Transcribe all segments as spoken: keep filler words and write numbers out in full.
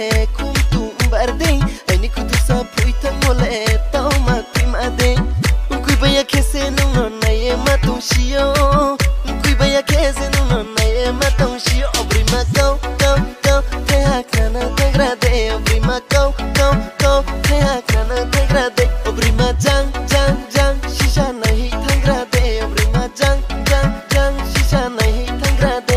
mole kum tu barde ani kudu sa puita mole tau ma prima de kui baya kese no na ye ma tu shio kui baya kese no na ye ma tu shio obrima kau kau kau te hakana te grade obrima kau kau kau te hakana te grade obrima jang jang jang shisha nahi thang grade obrima jang jang jang shisha nahi thang grade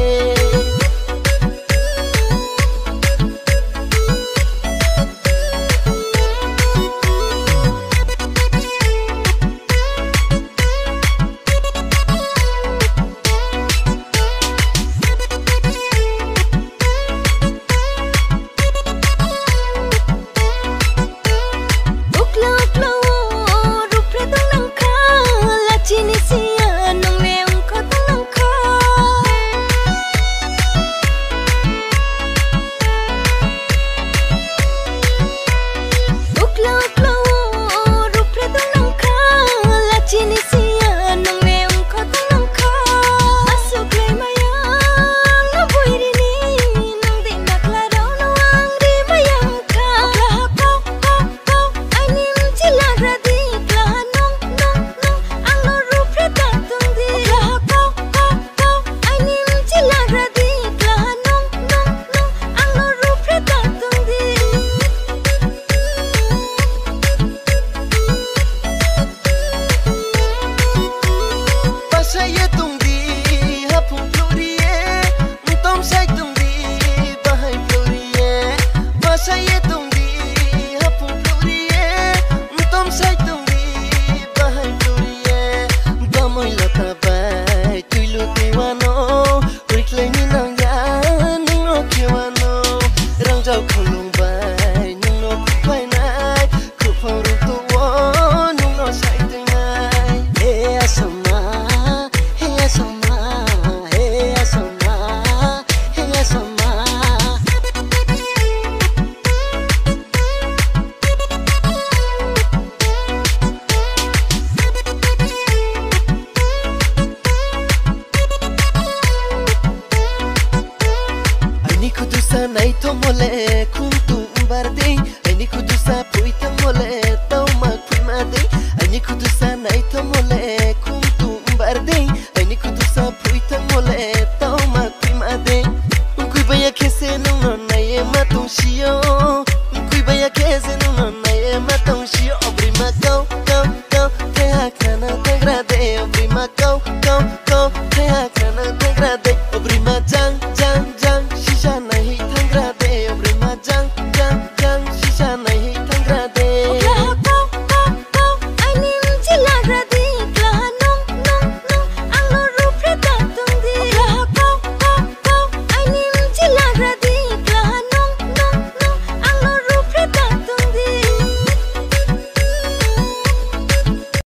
Nai to mole kum tu barde